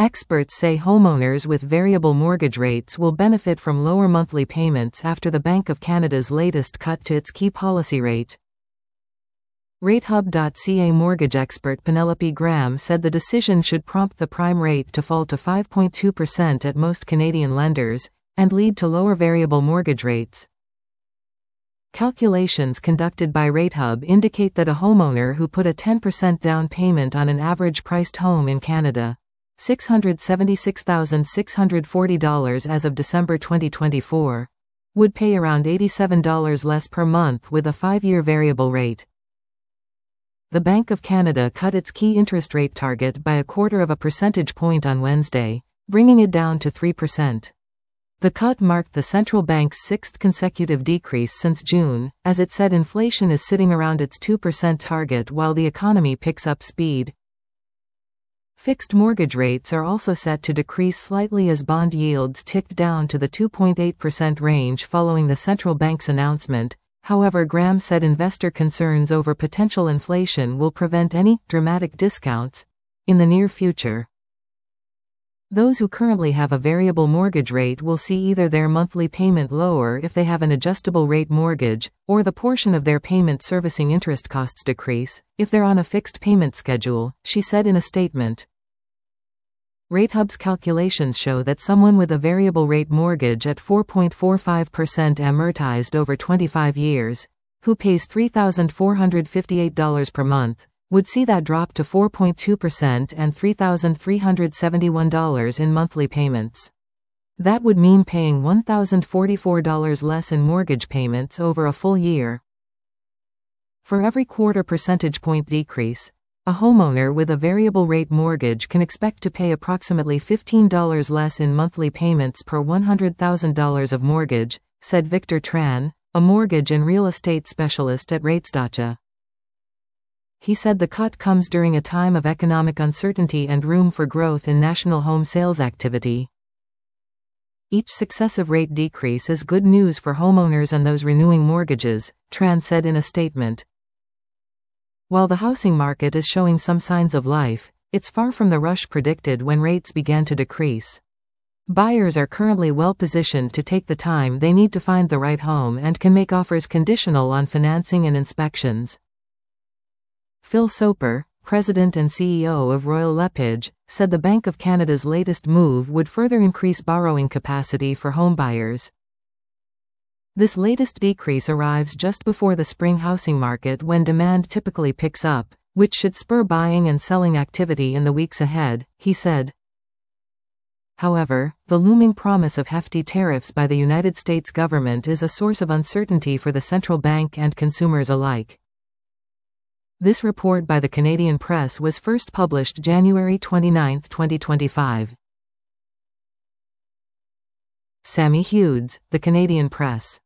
Experts say homeowners with variable mortgage rates will benefit from lower monthly payments after the Bank of Canada's latest cut to its key policy rate. RateHub.ca mortgage expert Penelope Graham said the decision should prompt the prime rate to fall to 5.2% at most Canadian lenders, and lead to lower variable mortgage rates. Calculations conducted by RateHub indicate that a homeowner who put a 10% down payment on an average-priced home in Canada, $676,640 as of December 2024, would pay around $87 less per month with a 5-year variable rate. The Bank of Canada cut its key interest rate target by 1/4 percentage point on Wednesday, bringing it down to 3%. The cut marked the central bank's 6th consecutive decrease since June, as it said inflation is sitting around its 2% target while the economy picks up speed. Fixed mortgage rates are also set to decrease slightly as bond yields ticked down to the 2.8% range following the central bank's announcement. However, Graham said investor concerns over potential inflation will prevent any dramatic discounts in the near future. Those who currently have a variable mortgage rate will see either their monthly payment lower if they have an adjustable rate mortgage, or the portion of their payment servicing interest costs decrease if they're on a fixed payment schedule, she said in a statement. RateHub's calculations show that someone with a variable rate mortgage at 4.45% amortized over 25 years, who pays $3,458 per month, would see that drop to 4.2% and $3,371 in monthly payments. That would mean paying $1,044 less in mortgage payments over a full year. For every 1/4 percentage point decrease, a homeowner with a variable rate mortgage can expect to pay approximately $15 less in monthly payments per $100,000 of mortgage, said Victor Tran, a mortgage and real estate specialist at Rates.ca. He said the cut comes during a time of economic uncertainty and room for growth in national home sales activity. Each successive rate decrease is good news for homeowners and those renewing mortgages, Tran said in a statement. While the housing market is showing some signs of life, it's far from the rush predicted when rates began to decrease. Buyers are currently well positioned to take the time they need to find the right home and can make offers conditional on financing and inspections. Phil Soper, president and CEO of Royal LePage, said the Bank of Canada's latest move would further increase borrowing capacity for homebuyers. This latest decrease arrives just before the spring housing market when demand typically picks up, which should spur buying and selling activity in the weeks ahead, he said. However, the looming promise of hefty tariffs by the United States government is a source of uncertainty for the central bank and consumers alike. This report by the Canadian Press was first published January 29, 2025. Sammy Hughes, The Canadian Press.